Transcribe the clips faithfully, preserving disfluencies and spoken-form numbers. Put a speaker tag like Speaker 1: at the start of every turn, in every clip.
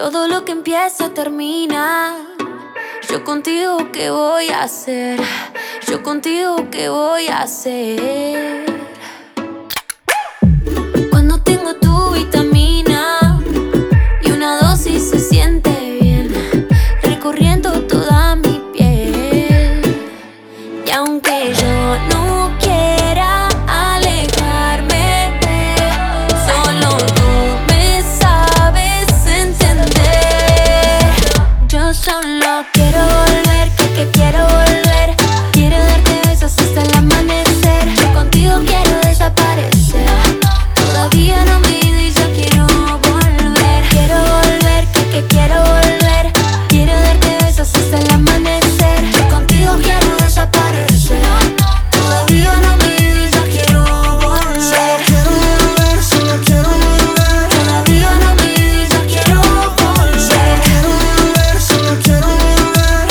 Speaker 1: Todo lo que empieza termina. Yo contigo, ¿qué voy a hacer? Yo contigo, ¿qué voy a hacer? Cuando tengo tu vitamina y una dosis se siente bien, recorriendo toda mi piel. Y aunque yo no quiera alejarme, solo tú me sabes entender. Yo solo quiero volver, que, que quiero volver. Quiero darte besos hasta el amanecer. Yo contigo quiero desaparecer. Todavía no me he ido y yo quiero volver. Quiero volver, que, que quiero volver. Quiero darte besos hasta el amanecer. Yo contigo quiero desaparecer. Todavía no me he ido y yo quiero volver.
Speaker 2: Solo quiero volver, solo quiero volver.
Speaker 1: Todavía no me he ido y yo quiero volver.
Speaker 2: Solo quiero volver, solo quiero volver.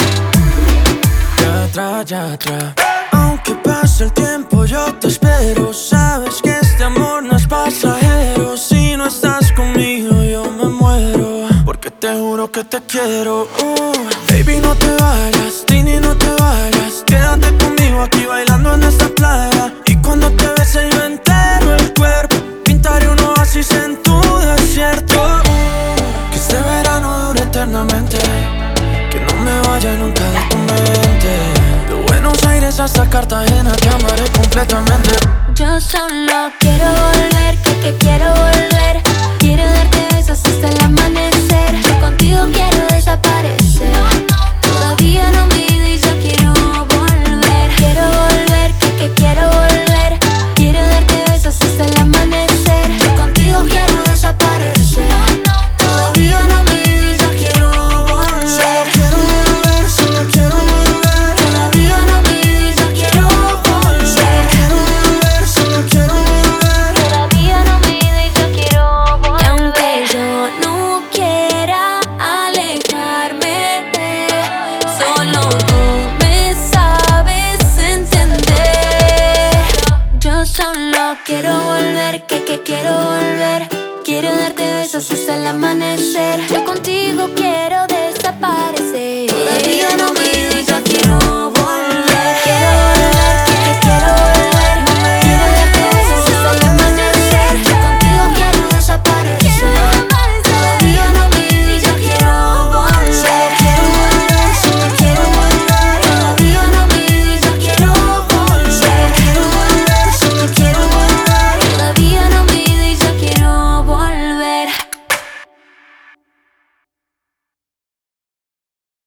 Speaker 3: Ya atrás, ya atrás. Aunque pase el tiempo yo te espero. Sabes que este amor no es pasajero. Si no estás conmigo yo me muero, porque te juro que te quiero. uh. Baby, no te vayas, Tini, no te vayas. Quédate conmigo aquí bailando en esta playa. Y cuando te bese yo entero el cuerpo, pintaré un oasis en tu desierto. uh. Que este verano dure eternamente, que no me vaya nunca de tu mente. De Buenos Aires hasta Cartagena te amaré completamente.
Speaker 1: Yo solo quiero volver, que, que quiero volver. Quiero darte besos hasta el amanecer. Yo contigo quiero desaparecer. Todavía no me he ido y yo quiero volver. Quiero volver, que, que quiero volver. Quiero darte besos hasta el amanecer. Yo contigo quiero desaparecer. Todavía no me he ido y yo quiero volver.
Speaker 2: Solo quiero volver, solo quiero volver.
Speaker 1: Todavía no me he ido y yo quiero volver.
Speaker 2: Solo quiero volver, solo quiero volver.
Speaker 1: Todavía no me he ido y yo quiero volver. Y aunque yo no quiera alejarme, solo tú me sabes entender. Yo solo quiero volver, que, que quiero volver. Quiero darte besos hasta el amanecer. Yo contigo quiero desaparecer. Todavía no me